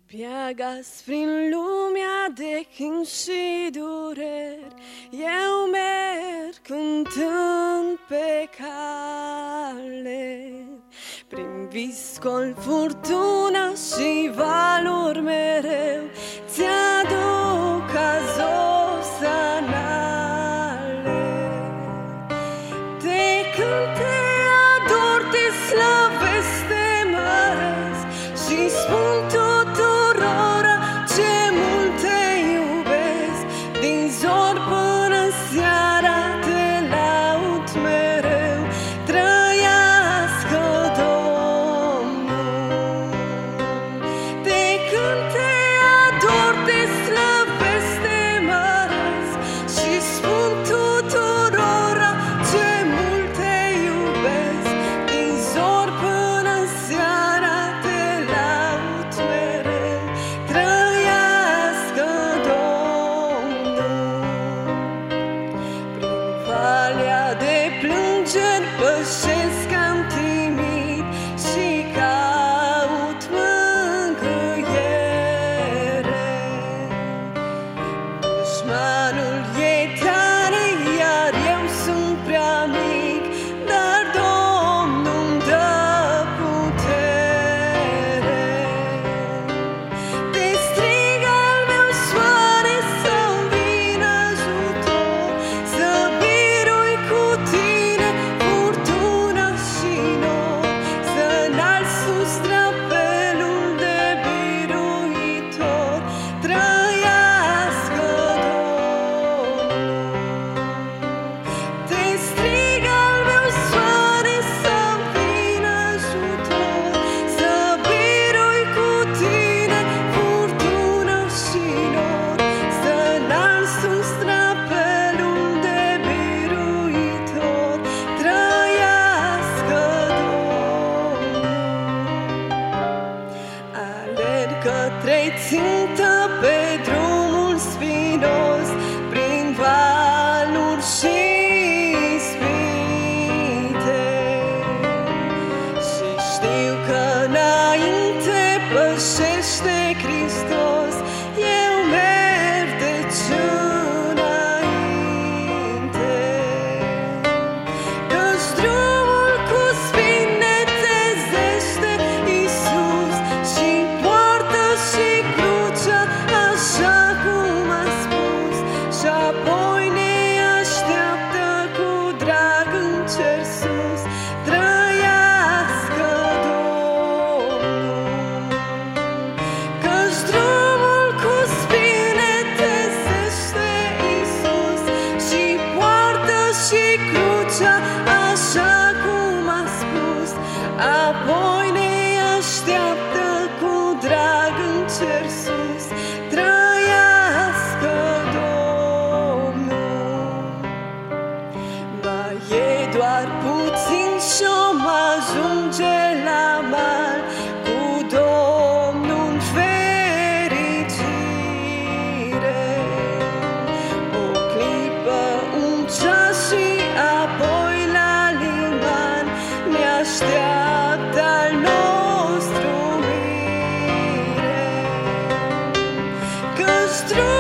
Piagas prin lumea de chin și dureri, eu merg cântând pe cale. Prin viscol, furtuna și valuri mereu, ți-aduc azosanale. Te cânt, te ador, te slăvesc, te măresc și spun tuturora ce mult te iubesc. Din zor până seara te laud mereu, trăiască Domnul. Te cânt, te ador, te slăvesc, te măresc și spun tuturora ce mult te iubesc. Din zor până seara te laud mereu, trăiască Domnul. Prin valea de plângeri pășesc am timid și caut mângâiere. Dușmanul e tare, iar eu sunt prea mic, dar Domnul-mi dă putere. Te strig al meu soare să-mi vină ajutor, să birui cu tine furtună și nor, să înalți sus drapelul de biruitor, trăiască Domnul. Te strig al meu soare să-mi vină ajutor, să birui cu tine furtună și nor, să înalți sus drapelul de biruitor, trăiască Domnul. Alerg către țintă pe drumul spinos, prin valuri și ispite, și știu că înainte pășește Hristos, eu merg deci înainte. Căci drumul cu spine tezește Iisus și poartă și crucea, așa cum a spus, și apoi ne așteaptă cu drag în cer sus, trăiască Domnul. Căci drumul cu spine tezește Iisus și poartă și crucea, așa cum a spus, apoi ne așteaptă cu drag în cer sus, trăiască Domnul. Mai e doar puțin și-om ajunge la mal, cu Domnul în fericire. O clipă, un ceas și apoi la liman ne așteaptă al nostru mire. Căci